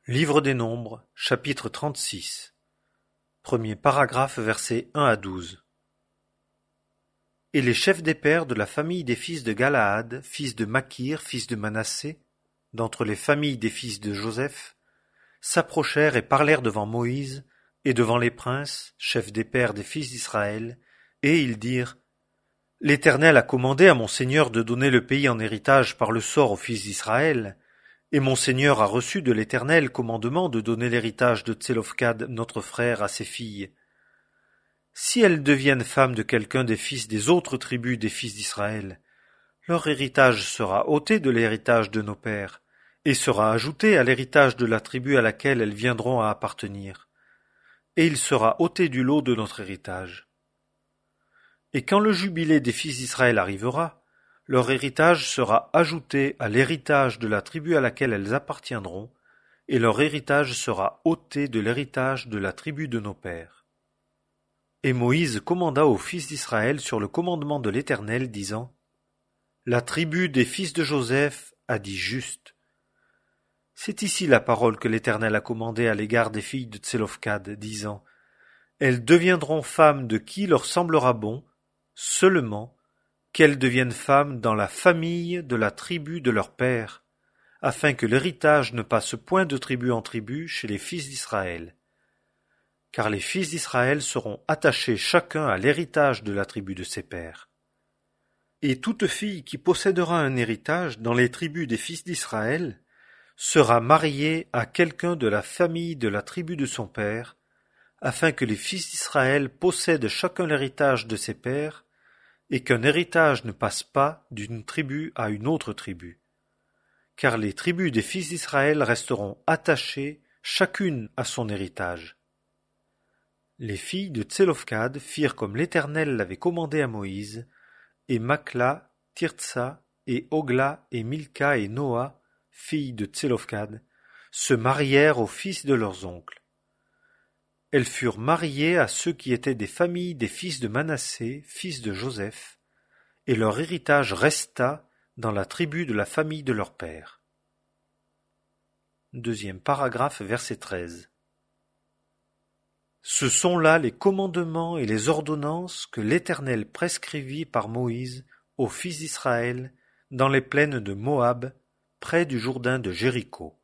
Livre des Nombres, chapitre 36. Premier paragraphe, versets 1 à 12. Et les chefs des pères de la famille des fils de Galaad, fils de Makir, fils de Manassé, d'entre les familles des fils de Joseph, s'approchèrent et parlèrent devant Moïse et devant les princes, chefs des pères des fils d'Israël, et ils dirent: L'Éternel a commandé à mon Seigneur de donner le pays en héritage par le sort aux fils d'Israël, et mon Seigneur a reçu de l'Éternel commandement de donner l'héritage de Tselophkhad notre frère à ses filles. Si elles deviennent femmes de quelqu'un des fils des autres tribus des fils d'Israël, leur héritage sera ôté de l'héritage de nos pères, et sera ajouté à l'héritage de la tribu à laquelle elles viendront à appartenir, et il sera ôté du lot de notre héritage. Et quand le jubilé des fils d'Israël arrivera, leur héritage sera ajouté à l'héritage de la tribu à laquelle elles appartiendront, et leur héritage sera ôté de l'héritage de la tribu de nos pères. Et Moïse commanda aux fils d'Israël sur le commandement de l'Éternel, disant: La tribu des fils de Joseph a dit juste. C'est ici la parole que l'Éternel a commandée à l'égard des filles de Tselophkhad, disant: Elles deviendront femmes de qui leur semblera bon, seulement qu'elles deviennent femmes dans la famille de la tribu de leur père, afin que l'héritage ne passe point de tribu en tribu chez les fils d'Israël. Car les fils d'Israël seront attachés chacun à l'héritage de la tribu de ses pères. Et toute fille qui possédera un héritage dans les tribus des fils d'Israël sera mariée à quelqu'un de la famille de la tribu de son père, afin que les fils d'Israël possèdent chacun l'héritage de ses pères, et qu'un héritage ne passe pas d'une tribu à une autre tribu. Car les tribus des fils d'Israël resteront attachées chacune à son héritage. Les filles de Tselophkhad firent comme l'Éternel l'avait commandé à Moïse, et Makhla, Tirtsa, et Ogla, et Milka, et Noa, filles de Tselophkhad, se marièrent aux fils de leurs oncles. Elles furent mariées à ceux qui étaient des familles des fils de Manassé, fils de Joseph, et leur héritage resta dans la tribu de la famille de leur père. Deuxième paragraphe, verset 13. Ce sont là les commandements et les ordonnances que l'Éternel prescrivit par Moïse aux fils d'Israël dans les plaines de Moab, près du Jourdain de Jéricho.